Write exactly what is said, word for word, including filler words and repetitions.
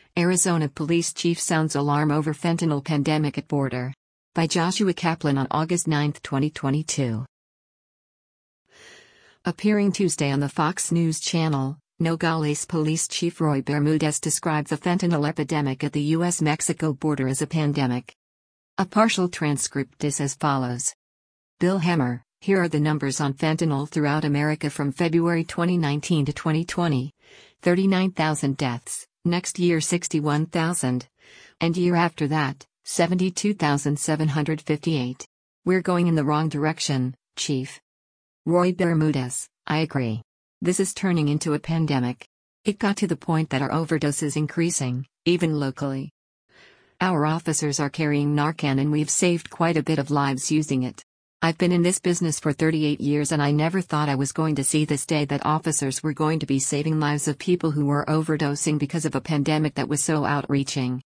Arizona Police Chief Sounds Alarm Over Fentanyl Pandemic at Border. By Joshua Kaplan on August ninth, twenty twenty-two. Appearing Tuesday on the Fox News Channel, Nogales Police Chief Roy Bermudez described the fentanyl epidemic at the U S Mexico border as a pandemic. A partial transcript is as follows. Bill Hemmer, here are the numbers on fentanyl throughout America from February twenty nineteen to twenty twenty. thirty-nine thousand deaths, next year sixty-one thousand. And year after that, seventy-two thousand seven hundred fifty-eight. We're going in the wrong direction, Chief. Roy Bermudez, I agree. This is turning into a pandemic. It got to the point that our overdose is increasing, even locally. Our officers are carrying Narcan and we've saved quite a bit of lives using it. I've been in this business for thirty-eight years and I never thought I was going to see this day that officers were going to be saving lives of people who were overdosing because of a pandemic that was so outreaching.